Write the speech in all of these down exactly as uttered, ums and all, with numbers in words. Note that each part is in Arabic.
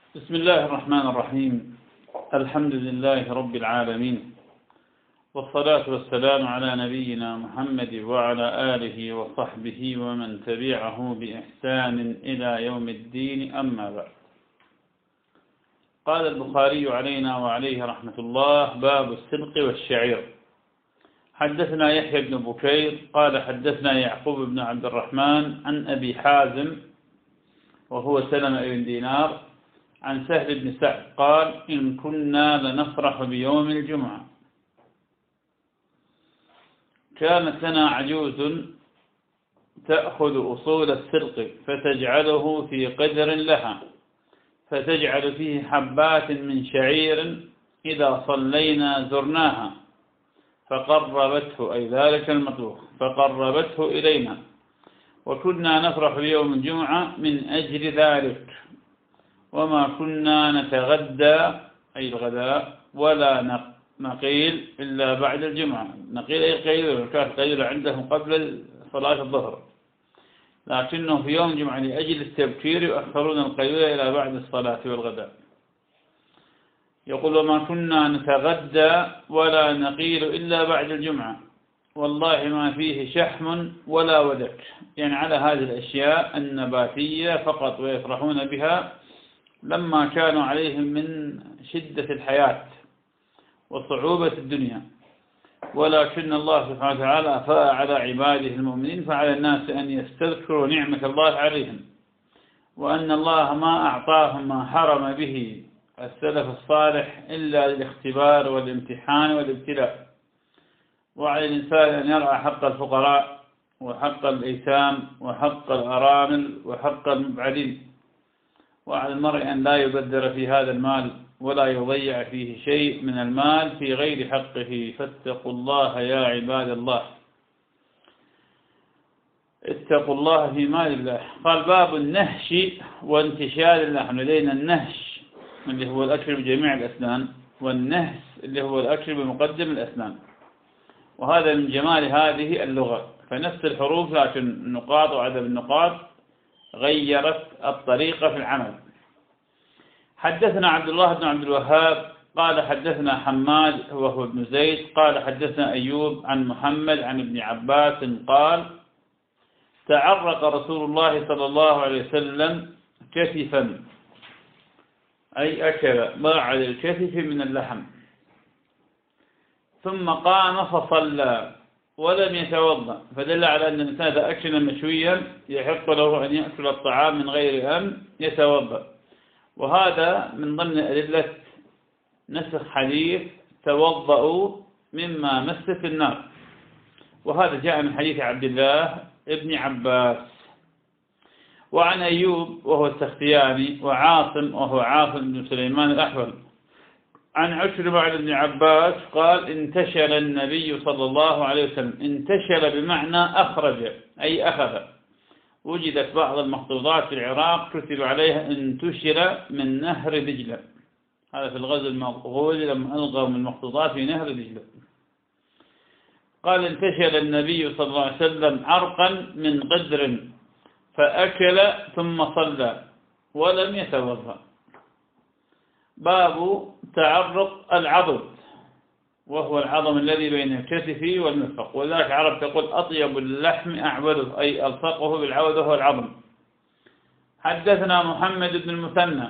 بسم الله الرحمن الرحيم. الحمد لله رب العالمين، والصلاة والسلام على نبينا محمد وعلى آله وصحبه ومن تبعه بإحسان إلى يوم الدين، أما بعد. قال البخاري علينا وعليه رحمة الله: باب السلق والشعير. حدثنا يحيى بن بكير قال حدثنا يعقوب بن عبد الرحمن عن أبي حازم وهو سلمة بن دينار عن سهل بن سعد قال: إن كنا لنفرح بيوم الجمعة، كانت لنا عجوز تأخذ أصول السلق فتجعله في قدر لها، فتجعل فيه حبات من شعير إذا صلينا زرناها، فقربته، أي ذلك المطبوخ، فقربته إلينا، وكنا نفرح بيوم الجمعة من أجل ذلك، وما كنا نتغدى، أي الغداء، ولا نقيل إلا بعد الجمعة. نقيل أي القيلولة، كانت قيلولة عندهم قبل صلاة الظهر، لكنه في يوم الجمعة لأجل التبكير يؤخرون القيلولة إلى بعد الصلاة والغداء. يقول: وما كنا نتغدى ولا نقيل إلا بعد الجمعة، والله ما فيه شحم ولا ودك، يعني على هذه الأشياء النباتية فقط، ويفرحون بها لما كانوا عليهم من شدة الحياة وصعوبة الدنيا. ولكن الله سبحانه وتعالى أفاء على عباده المؤمنين، فعلى الناس أن يستذكروا نعمة الله عليهم، وأن الله ما أعطاهم ما حرم به السلف الصالح إلا للاختبار والامتحان والابتلاء. وعلى الإنسان أن يرعى حق الفقراء وحق الأيتام وحق الأرامل وحق المبعدين، وعلى المرء أن لا يبذر في هذا المال ولا يضيع فيه شيء من المال في غير حقه، فاتقوا الله يا عباد الله، اتقوا الله في مال الله. قال: باب النهش وانتشال اللحم. لدينا النهش اللي هو الأكل بجميع الأسنان، والنهس اللي هو الأكل بمقدم الأسنان، وهذا من جمال هذه اللغة، فنفس الحروف لكن النقاط وعدم النقاط غيرت الطريقة في العمل. حدثنا عبد الله بن عبد الوهاب قال حدثنا حماد وهو ابن زيد قال حدثنا أيوب عن محمد عن ابن عباس قال: تعرق رسول الله صلى الله عليه وسلم كتفا، أي أكل ضاع للكتف من اللحم، ثم قام فصلى ولم يتوضأ، فدل على أن الإنسان إذا أكل مشويا يحق له أن يأكل الطعام من غير أن يتوضأ. وهذا من ضمن أدلة نسخ حديث توضأوا مما مس في النار، وهذا جاء من حديث عبد الله ابن عباس. وعن أيوب وهو السختياني وعاصم وهو عاصم بن سليمان الأحول عن عكرمة عن ابن عباس قال: انتشل النبي صلى الله عليه وسلم. انتشل بمعنى أخرج، أي أخذ. وجدت بعض المخطوطات في العراق كتب عليها انتشل من نهر دجلة، هذا في الغزو المغولي لما ألغوا من المخطوطات في نهر دجلة. قال: انتشل النبي صلى الله عليه وسلم عرقا من قدر فأكل ثم صلى ولم يتوضأ. باب تعرق العضد، وهو العظم الذي بين الكتف والمرفق، وذلك عرب تقول: أطيب اللحم أعوده، أي ألصقه بالعود وهو العظم. حدثنا محمد بن المثنى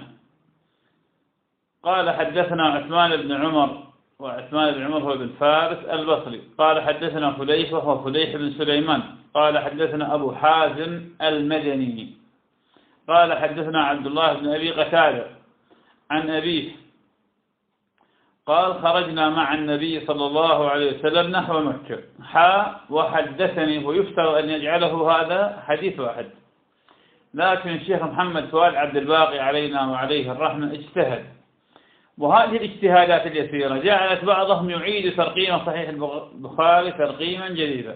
قال حدثنا عثمان بن عمر، وعثمان بن عمر هو بن فارس البصري قال حدثنا فليح وهو فليح بن سليمان قال حدثنا أبو حازم المدني قال حدثنا عبد الله بن أبي قتادة عن أبيه قال: خرجنا مع النبي صلى الله عليه وسلم نحو مكة، حا وحدثني، ويفترض أن يجعله هذا حديث واحد، لكن الشيخ محمد فؤاد عبد الباقي علينا وعليه الرحمة اجتهد، وهذه الاجتهادات اليسيرة جعلت بعضهم يعيد ترقيم صحيح البخاري ترقيما جديدا،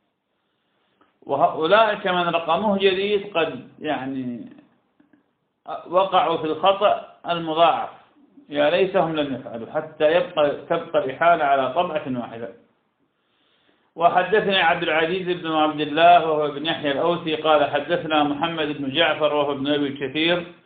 وأولئك من رقموه جديد قد يعني وقعوا في الخطأ المضاعف، يا ليتهم لم يفعلوا حتى يبقى تبقى الإحالة على طبعة واحدة. وحدثني عبد العزيز بن عبد الله وهو ابن يحيى الأوسي قال حدثنا محمد بن جعفر وهو ابن أبي كثير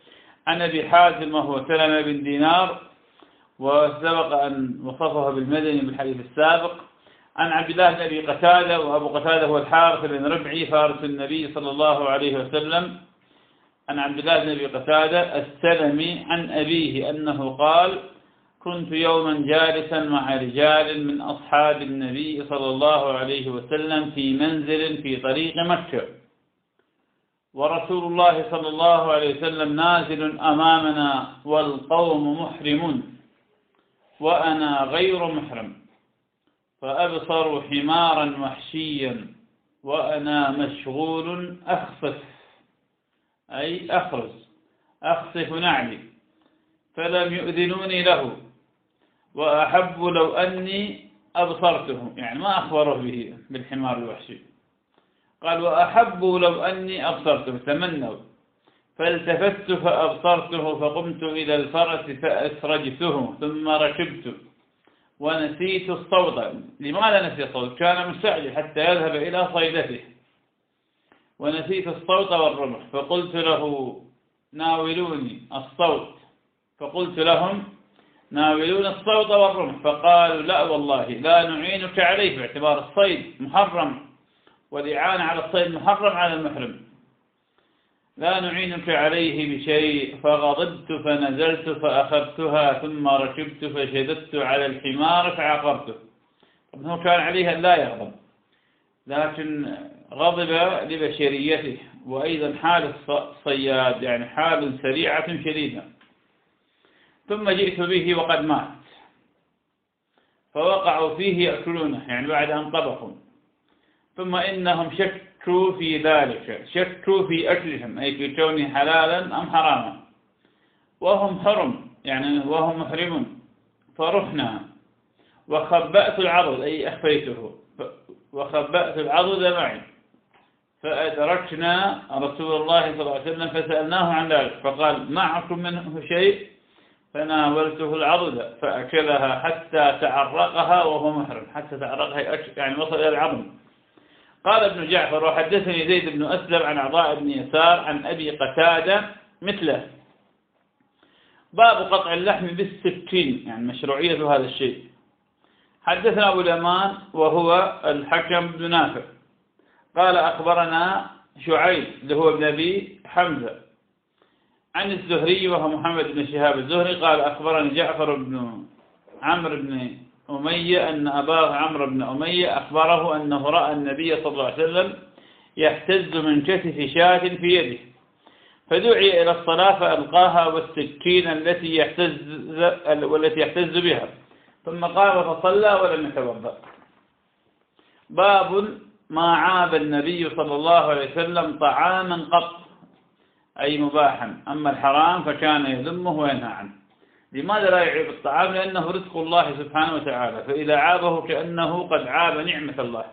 عن أبي حازم وهو سلمة بن دينار، وسبق أن وصفه بالمدني بالحديث السابق. عن عبد الله بن أبي قتادة، وأبو قتادة هو الحارث بن ربعي فارس النبي صلى الله عليه وسلم. عن عبد الله بن أبي قتادة السلمي عن أبيه أنه قال: كنت يوما جالسا مع رجال من أصحاب النبي صلى الله عليه وسلم في منزل في طريق مكة، ورسول الله صلى الله عليه وسلم نازل أمامنا والقوم محرمون وأنا غير محرم، فأبصروا حمارا وحشيا وأنا مشغول أخصف، أي أخرج أخصف نعلي، فلم يؤذنوني له، وأحب لو أني أبصرته، يعني ما أخبره به بالحمار الوحشي. قال: وأحب لو أني أبصرته، تمنوا، فالتفت فأبصرته، فقمت إلى الفرس فأسرجته ثم ركبت ونسيت الصوت. لماذا نسي الصوت؟ كان مستعجل حتى يذهب إلى صيدته. ونسيت الصوت والرمح، فقلت له: ناولوني الصوت، فقلت لهم: ناولون الصوت والرمح، فقالوا: لا والله لا نعينك عليه، باعتبار الصيد محرم، والإعانة على الصيد محرم على المحرم، لا نعينك عليه بشيء. فغضبت فنزلت فأخذتها ثم ركبت فشددت على الحمار فعقرته. هو كان عليه أن لا يغضب، لكن غضب لبشريته، وأيضا حال الصياد يعني حال سريعة شديدة. ثم جئت به وقد مات، فوقعوا فيه يأكلونه، يعني بعد أن طبخوا. ثم إنهم شكوا في ذلك، شكوا في أكلهم، أي في كونه حلالا أم حراما، وهم حرم يعني وهم محرمون. فرحنا وخبأت العضد، أي أخفيته، وخبأت العضد معي، فأدركنا رسول الله صلى الله عليه وسلم فسألناه عن ذلك، فقال: معكم منه شيء؟ فناولته العضد فأكلها حتى تعرقها وهو محرم، حتى تعرقها يعني وصل إلى العظم. قال ابن جعفر: وحدثني زيد بن أسلم عن عطاء بن يسار عن أبي قتادة مثله. باب قطع اللحم بالسكين، يعني مشروعية هذا الشيء. حدثنا أبو اليمان وهو الحكم بن نافع قال: أخبرنا شعيب اللي هو ابن أبي حمزة عن الزهري وهو محمد بن شهاب الزهري قال: أخبرني جعفر بن عمرو بن أمية أن أباه عمرو بن أمية أخبره أنه رأى النبي صلى الله عليه وسلم يحتز من كتف شاة في يده، فدعي إلى الصلاة فألقاها والسكين التي يحتز والتي يحتز بها، ثم قام فصلى ولم يتوضأ. باب ما عاب النبي صلى الله عليه وسلم طعاما قط، أي مباحا، أما الحرام فكان يذمه وينهى عنه. لماذا لا يعيب الطعام؟ لأنه رزق الله سبحانه وتعالى، فإذا عابه كأنه قد عاب نعمة الله.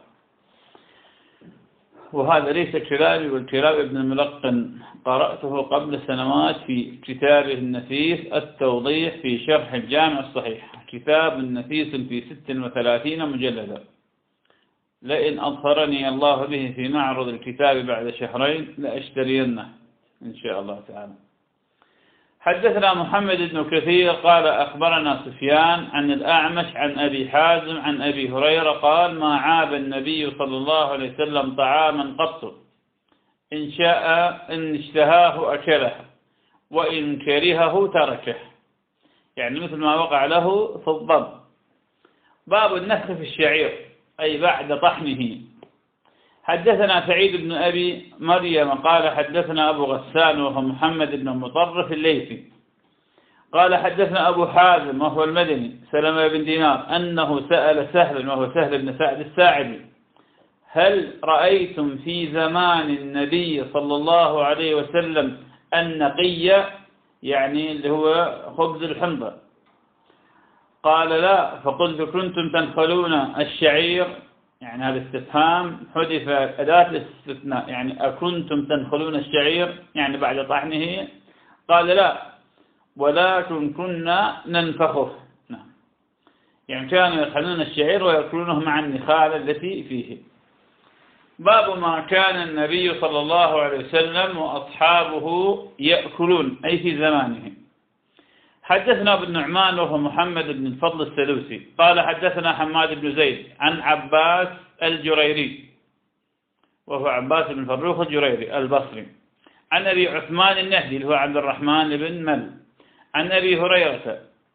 وهذا ليس كلامي، والكلام ابن الملقن قرأته قبل سنوات في كتابه النفيس التوضيح في شرح الجامع الصحيح، كتاب نفيس في ست وثلاثين مجلدا، لئن أظهرني الله به في معرض الكتاب بعد شهرين لأشترينه إن شاء الله تعالى. حدثنا محمد بن كثير قال: أخبرنا سفيان عن الأعمش عن أبي حازم عن أبي هريرة قال: ما عاب النبي صلى الله عليه وسلم طعاما قط، إن شاء إن اشتهاه أكله وإن كرهه تركه، يعني مثل ما وقع له في الضب. باب النفخ في الشعير، أي بعد طحنه. حدثنا سعيد بن أبي مريم قال: حدثنا أبو غسان وهو محمد بن مطرف الليثي قال: حدثنا أبو حازم وهو المدني سلمة بن دينار أنه سأل سهل وهو سهل بن سعد الساعدي: هل رأيتم في زمان النبي صلى الله عليه وسلم النقي، يعني اللي هو خبز الحنظل؟ قال: لا. فقلت: كنتم تنخلون الشعير، يعني هذا استفهام حذف أداة الاستثناء، يعني أكنتم تنخلون الشعير يعني بعد طحنه؟ قال: لا، ولكن كنا ننفخه. نعم، يعني كانوا يخلون الشعير ويأكلونه مع النخالة التي فيه. باب ما كان النبي صلى الله عليه وسلم وأصحابه يأكلون أي في زمانه. حدثنا ابن نعمان وهو محمد بن الفضل السدوسي قال حدثنا حماد بن زيد عن عباس الجريري وهو عباس بن فروخ الجريري البصري عن أبي عثمان النهدي اللي هو عبد الرحمن بن مل عن أبي هريرة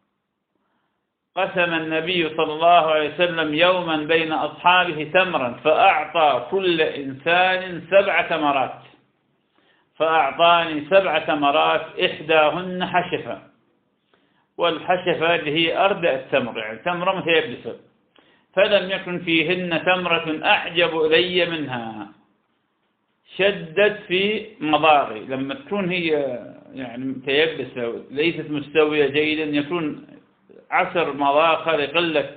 قسم النبي صلى الله عليه وسلم يوما بين أصحابه تمرا فأعطى كل إنسان سبع تمرات فأعطاني سبع تمرات إحداهن حشفة، والحشفة اللي هي أردأ التمر يعني تمرة متيبسة، فلم يكن فيهن تمرة أعجب إلي منها. شدت في مضاغي لما تكون هي يعني متيبسة ليست مستوية جيدا يكون عشر مضاخة لقلة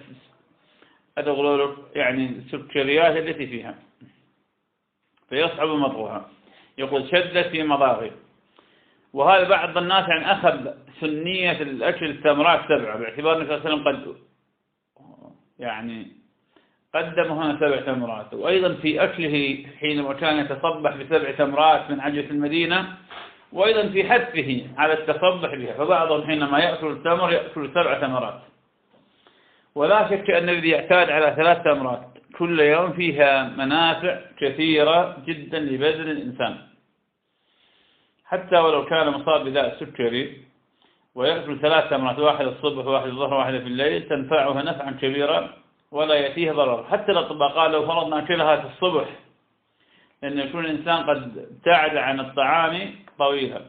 يعني السكريات التي فيها فيصعب مضغها. يقول شدت في مضاغي. وهذا بعض الناس يعني أخذ سنية الأكل التمرات سبعة باعتبار النبي صلى الله عليه وسلم قد يعني قدم هنا سبع تمرات. وأيضا في أكله حينما كان يتصبح بسبع تمرات من عجوة المدينة، وأيضا في حثه على التصبح بها، فبعضهم حينما يأكل التمر يأكل سبع تمرات. ولا شك أن الذي يعتاد على ثلاث تمرات كل يوم فيها منافع كثيرة جدا لبدن الإنسان، حتى ولو كان مصاب بداء السكري ويأكل ثلاث تمرات واحدة الصبح وواحدة الظهر وواحدة في الليل تنفعه نفعا كبيرا ولا يأتيه ضرر. حتى الأطباء قال لو فرضنا أكلها في الصبح لأن يكون الإنسان قد ابتعد عن الطعام طويلا.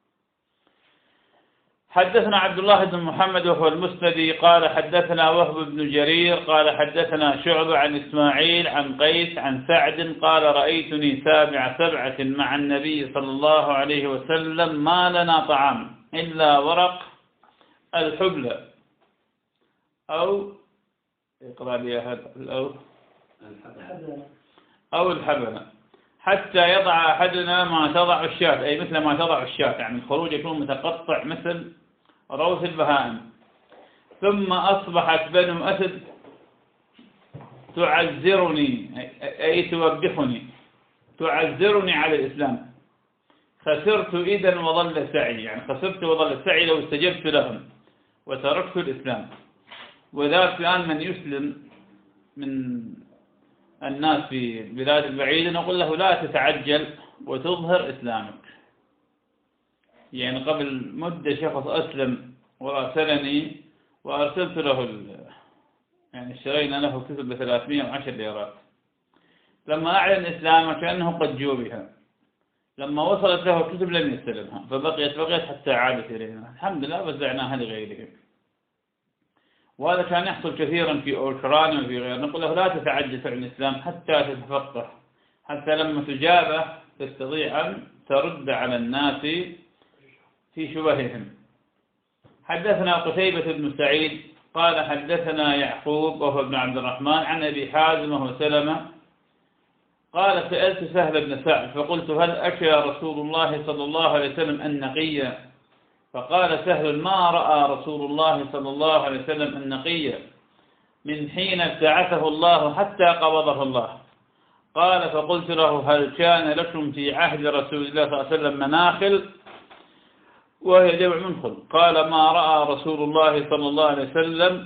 حدثنا عبد الله بن محمد وهو المسندي قال حدثنا وهب بن جرير قال حدثنا شعبة عن إسماعيل عن قيس عن سعد قال رأيتني سابع سبعة مع النبي صلى الله عليه وسلم ما لنا طعام إلا ورق الحبلى أو اقرأ لي هذا أو أو الحبلى حتى يضع أحدنا ما تضع الشاة، أي مثل ما تضع الشاة يعني الخروج يكون متقطع مثل روث البهائم. ثم أصبحت بنو أسد تعذرني أي توبخني تعذرني على الإسلام، خسرت إذا وظل سعي يعني خسرت وظل سعي لو استجبت لهم وتركت الإسلام. وذلك الآن من يسلم من الناس في البلاد البعيدة نقول له لا تتعجل وتظهر إسلامك. يعني قبل مدة شخص أسلم وأرسلني وأرسلت له يعني اشترينا له كتب بثلاثمائة وعشر ليرات. لما أعلن إسلامه كأنه قد جوبها، لما وصلت له كتب لم يستلمها فبقيت بقيت حتى عادت إلينا. الحمد لله وزعناها لغيرهم. وهذا كان يحصل كثيرا في أوكرانيا وفي غيره. نقول له لا تتعجل عن الإسلام حتى تتفقه، حتى لما تجابه تستطيع أن ترد على الناس في شبههم. حدثنا قتيبة بن سعيد قال حدثنا يعقوب وهو ابن عبد الرحمن عن أبي حازم وهو سلمة قال سألت سهل بن سعد فقلت هل أكل رسول الله صلى الله عليه وسلم النقية؟ فقال سهل ما رأى رسول الله صلى الله عليه وسلم النقية من حين ابتعثه الله حتى قبضه الله. قال فقلت له هل كان لكم في عهد رسول الله صلى الله عليه وسلم مناخل وهي جمع منخل؟ قال ما رأى رسول الله صلى الله عليه وسلم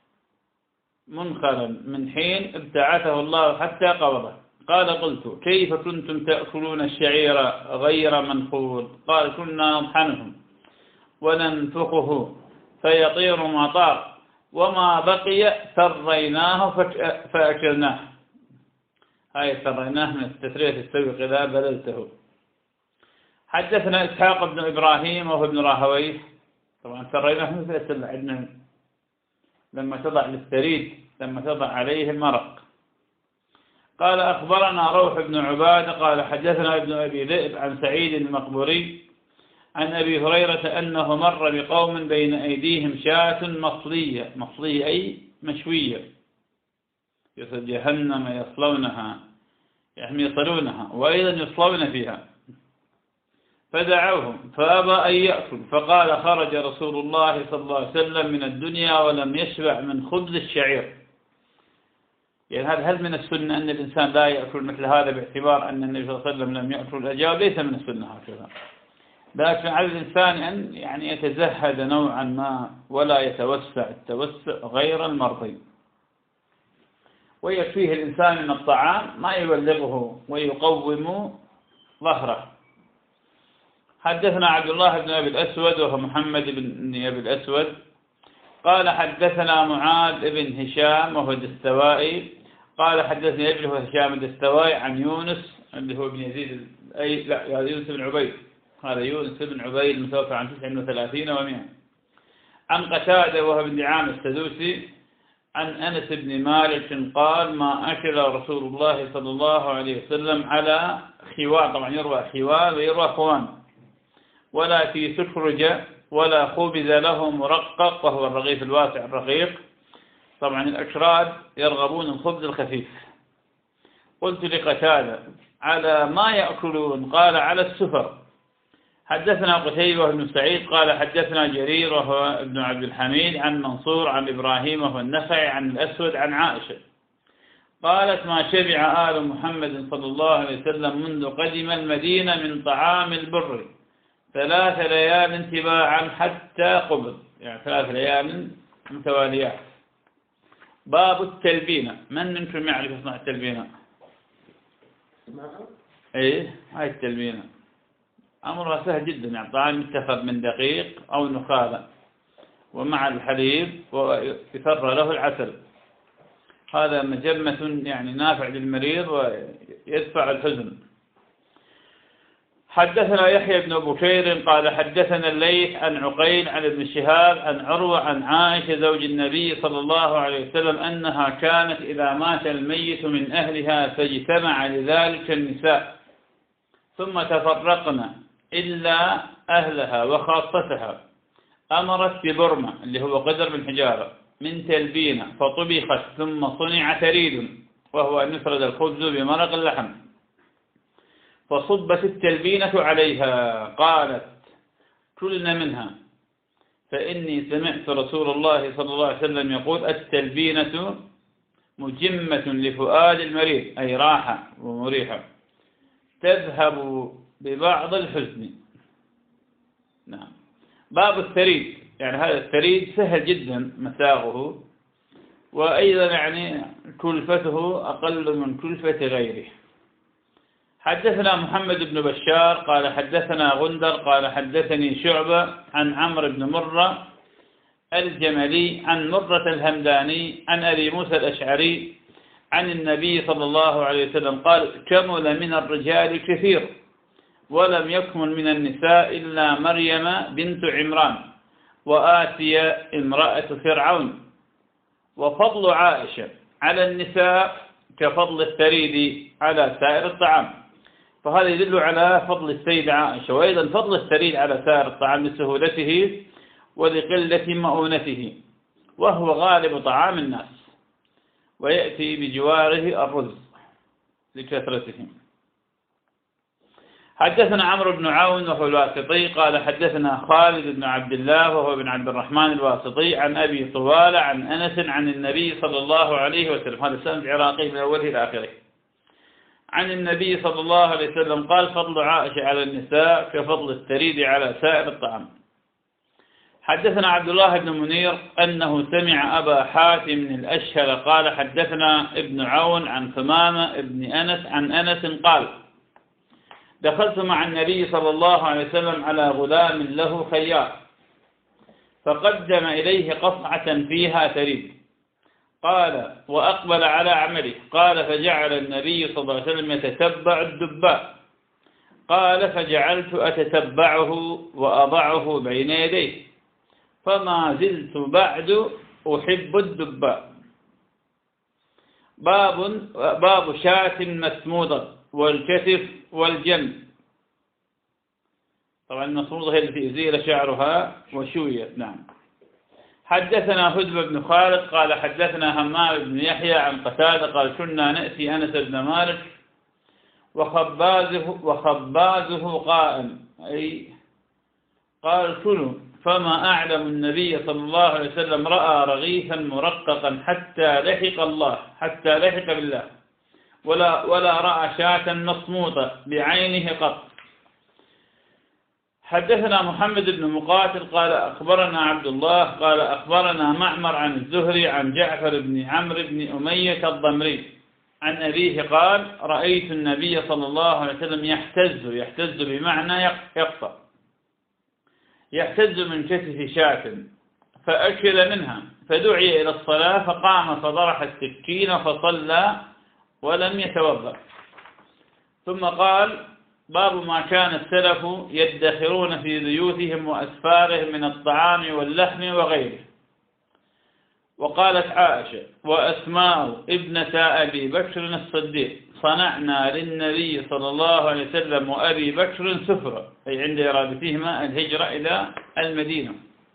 منخلا من حين ابتعثه الله حتى قبضه. قال قلت كيف كنتم تأكلون الشعير غير منخول؟ قال كنا نطحنهم وننفخه فيطير ما طار وما بقي ثريناه فأكلناه. هاي ثريناه من التثرية السوق إذا بللته. حدثنا إسحاق بن إبراهيم وهو ابن راهويه طبعا ثريناه مثل عندنا لما تضع للثريد لما تضع عليه المرق. قال أخبرنا روح بن عبادة قال حدثنا ابن أبي ذئب عن سعيد المقبوري عن أبي هريرة أنه مر بقوم بين أيديهم شاة مصلية مصلية أي مشوية يصل جهنم يصلونها يعني يصلونها وأيضا يصلون فيها فدعوهم فأبى أن يأكل فقال خرج رسول الله صلى الله عليه وسلم من الدنيا ولم يشبع من خبز الشعير. يعني هذا هل من السنة أن الإنسان لا يأكل مثل هذا باعتبار أن النبي صلى الله عليه وسلم لم يأكل الأجاوب؟ ليس من السنة هكذا، لكن على الإنسان أن يعني يتزهد نوعا ما ولا يتوسع التوسع غير المرضي، ويكفيه الإنسان من الطعام ما يبلغه ويقوم ظهره. حدثنا عبد الله بن أبي الأسود وهو محمد بن أبي الأسود قال حدثنا معاذ بن هشام وهو الدستوائي قال حدثني ابنه هشام الدستوائي عن يونس اللي هو ابن يزيد أي لا يونس بن عبيد، هذا يونس بن عبيد المتوفى عن تسع وثلاثين ومئة، عن قتادة وهو بن دعامة السدوسي عن أنس بن مالك قال ما أكل رسول الله صلى الله عليه وسلم على خوان، طبعا يروى خوان ويروى خوان، ولا في سكرج ولا خبز له مرقق وهو الرغيف الواسع الرقيق، طبعا الأكراد يرغبون الخبز الخفيف. قلت لقتادة على ما يأكلون؟ قال على السفر. حدثنا قتيبة بن سعيد قال حدثنا جرير وهو ابن عبد الحميد عن منصور عن إبراهيم وهو النخعي عن الأسود عن عائشة قالت ما شبع آل محمد صلى الله عليه وسلم منذ قدم المدينة من طعام البر ثلاث ليال تباعا حتى قبض، يعني ثلاث ليال متواليات. باب التلبينة، من منكم يعرف يصنع التلبينة؟ ايه هاي التلبينة أمرها سهل جدا، يعني طعام يتخذ من دقيق أو نخالة ومع الحليب ويفر له العسل، هذا مجمة يعني نافع للمريض ويدفع الحزن. حدثنا يحيى بن بكير قال حدثنا الليث عن عقيل عن ابن شهاب عن عروة عن عائشة زوج النبي صلى الله عليه وسلم أنها كانت إذا مات الميت من أهلها فاجتمع لذلك النساء ثم تفرقن إلا أهلها وخاصتها أمرت ببرمة اللي هو قدر من حجارة من تلبينة فطبخت ثم صنع ثريد وهو أن يفرد الخبز بمرق اللحم فصبت التلبينة عليها. قالت كلنا منها فإني سمعت رسول الله صلى الله عليه وسلم يقول التلبينة مجمة لفؤاد المريض أي راحة ومريحة تذهب ببعض الحزن. نعم. باب الثريد، يعني هذا الثريد سهل جدا مساغه، وأيضا يعني كلفته أقل من كلفة غيره. حدثنا محمد بن بشار قال حدثنا غندر قال حدثني شعبة عن عمرو بن مرة الجملي عن مرة الهمداني عن أبي موسى الأشعري عن النبي صلى الله عليه وسلم قال كمل من الرجال كثير ولم يكمل من النساء إلا مريم بنت عمران وآسيا امرأة فرعون، وفضل عائشة على النساء كفضل الثريد على سائر الطعام، فهذا يدل على فضل السيدة عائشة، وأيضا فضل الثريد على سائر الطعام لسهولته ولقلة مؤونته، وهو غالب طعام الناس، ويأتي بجواره الرز لكثرته. حدثنا عمرو بن عون وهو الواسطي قال حدثنا خالد بن عبد الله وهو بن عبد الرحمن الواسطي عن أبي طوالة عن أنس عن النبي صلى الله عليه وسلم، هذا السند عراقي من أوله إلى آخره، عن النبي صلى الله عليه وسلم قال فضل عائشة على النساء كفضل الثريد على سائر الطعام. حدثنا عبد الله بن منير أنه سمع أبا حاتم الأشهل قال حدثنا ابن عون عن ثمامة ابن أنس عن أنس قال دخلت مع النبي صلى الله عليه وسلم على غلام له خياط فقدم إليه قصعة فيها ثريد قال وأقبل على عمله قال فجعل النبي صلى الله عليه وسلم يتتبع الدباء قال فجعلت أتتبعه وأضعه بين يديه فما زلت بعد أحب الدباء. باب باب شاة مسموضة والكتف والجنب، طبعا المسموضة هي التي أزيل شعرها وشويت. نعم. حدثنا هدب بن خالد قال حدثنا همام بن يحيى عن قتادة قال كنا نأتي أنس بن مالك وخبازه, وخبازه قائم أي قال كلوا فما أعلم النبي صلى الله عليه وسلم رأى رغيفا مرققا حتى لحق الله حتى لحق بالله ولا ولا رأى شاة مصموطة بعينه قط. حدثنا محمد بن مقاتل قال أخبرنا عبد الله قال أخبرنا معمر عن الزهري عن جعفر بن عمرو بن أمية الضمري عن أبيه قال رأيت النبي صلى الله عليه وسلم يحتز يحتز بمعنى يقطع يحتز من كتف شاة فأكل منها فدعي إلى الصلاة فقام فضرح السكين فصلى ولم يتوضأ. ثم قال باب ما كان السلف يدخرون في بيوتهم وأسفارهم من الطعام واللحم وغيره. وقالت عائشة وأسماء ابنة أبي بكر الصديق صنعنا للنبي صلى الله عليه وسلم وأبي بكر سفرة، أي عند إرادتهما الهجرة إلى المدينة.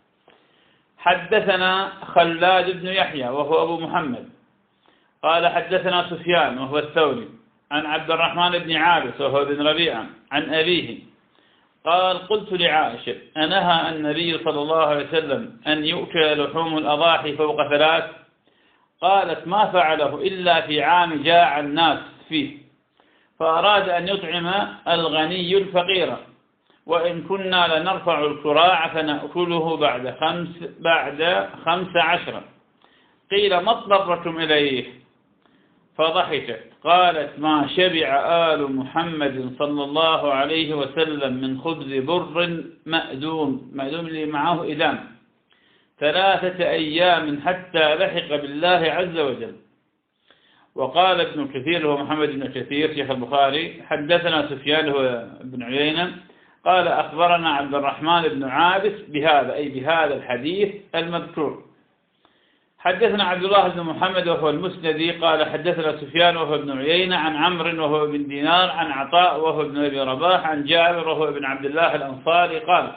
حدثنا خلاد بن يحيى وهو أبو محمد قال حدثنا سفيان وهو الثوري عن عبد الرحمن بن عابس وهو بن ربيعة عن أبيه قال قلت لعائشة أنهى النبي صلى الله عليه وسلم أن يؤكل لحوم الأضاحي فوق ثلاث؟ قالت ما فعله إلا في عام جاع الناس فيه فأراد أن يطعم الغني الفقير، وإن كنا لنرفع الكراع فنأكله بعد خمس بعد خمس عشرة. قيل ما اضطرتم إليه؟ فضحكت قالت ما شبع آل محمد صلى الله عليه وسلم من خبز بر مأدوم مأدوم اللي معه إدام ثلاثة أيام حتى لحق بالله عز وجل. وقال ابن كثير هو محمد بن كثير شيخ البخاري حدثنا سفيان هو بن عيينة قال أخبرنا عبد الرحمن بن عابس بهذا أي بهذا الحديث المذكور. حدثنا عبد الله بن محمد وهو المسندي قال حدثنا سفيان وهو ابن عيينة عن عمرو وهو ابن دينار عن عطاء وهو ابن أبي رباح عن جابر وهو ابن عبد الله الأنصاري قال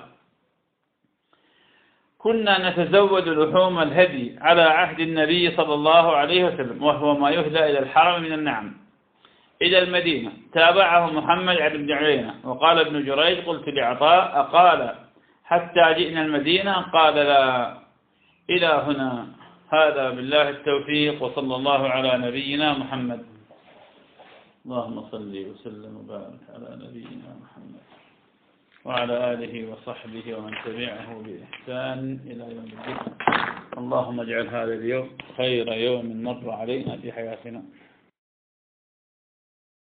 كنا نتزود لحوم الهدي على عهد النبي صلى الله عليه وسلم وهو ما يهدى إلى الحرم من النعم إلى المدينة. تابعه محمد بن عيينة. وقال ابن جريج قلت لعطاء أقال حتى جئنا المدينة؟ قال لا إلى هنا. هذا بالله التوفيق وصلى الله على نبينا محمد. اللهم صل وسلم وبارك على نبينا محمد وعلى آله وصحبه ومن تبعه بإحسان إلى يوم الدين. اللهم اجعل هذا اليوم خير يوم مر علينا في حياتنا.